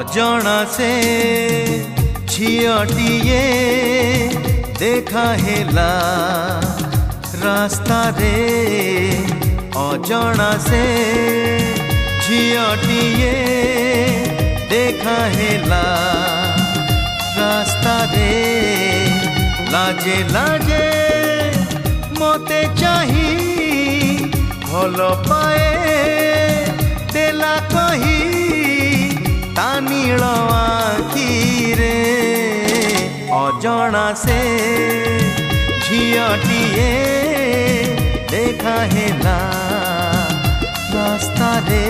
अजणा से झियटिए देखा हेला रास्ता रे अजणा से झियटिए देखा हेला रास्ता रे लाजे लाजे मते चाही भल पाए देला कही तानील आखिरे अजणा से झियटिए देखा हेला रास्ता रे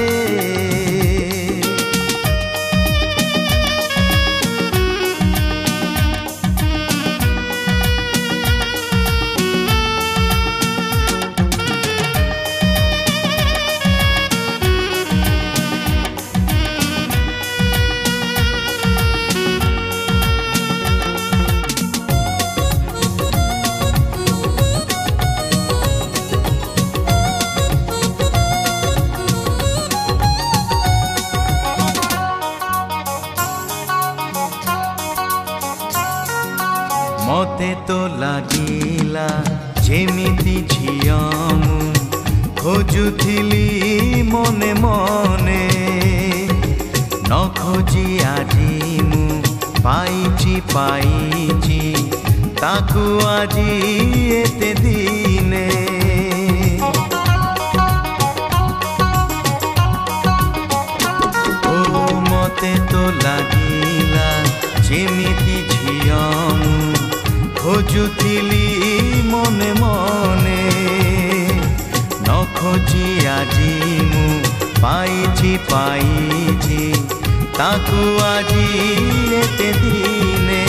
मते तो लागिला जेमिति झिया मु खोजुथिली मने मने न खोजी आजी मु पाइची ताकू आजी एते दिने ओ मते तो लागिला जेमिति झिया मु खोजुथिली मने मने न खोजी आजी मु पाइची ताकू आजी एते दिने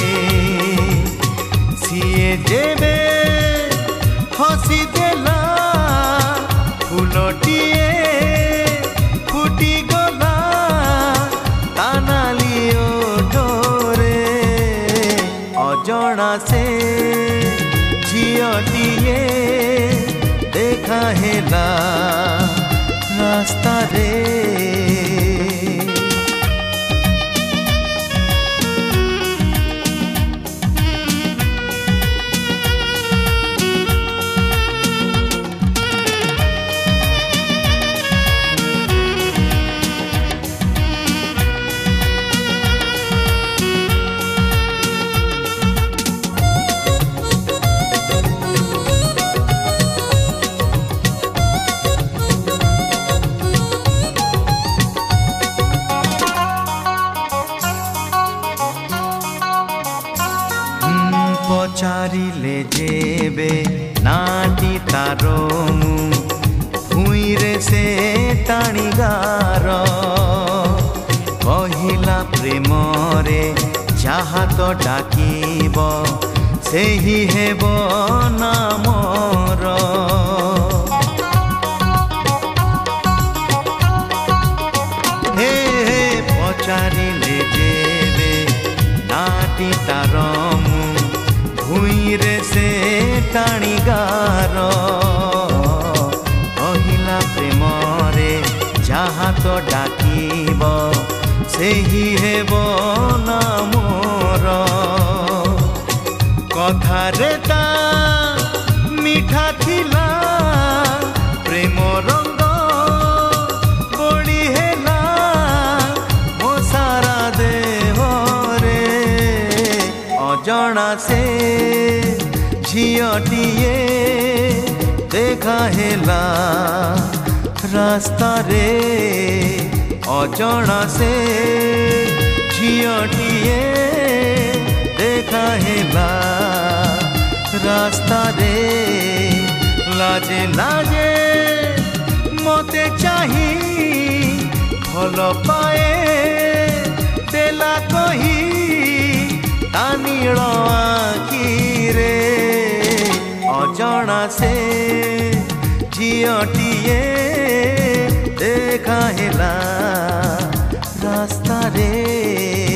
सिए जेबे हसी देला फुलटिए फुटी गला तानाली ओठरे अजणा से झियटिए देखा हेला रास्ता रे पचारिले जेबे नाटी तारो मु भुइरे से टाणी गार कहिला प्रेम रे जहा तो डाकिब सेही हेब नामर हे पचारिले जेबे नाटी तारो भुइरे से टाणी गार कहिला प्रेम रे जहा तो डाकिब सेही हेब नामर कथा रे ता मिठा थिला प्रेम रंग बड़ी हेला मो सारा देह रे अजणा से झियटिए देखा हेला रास्ता रे अजणा से झियटिए देखा हेला रास्ता रे लाजे लाजे मते चाही भल पाए देला कही तानील आखिरे अजणा से झियटिए देखा हेला रास्ता रे।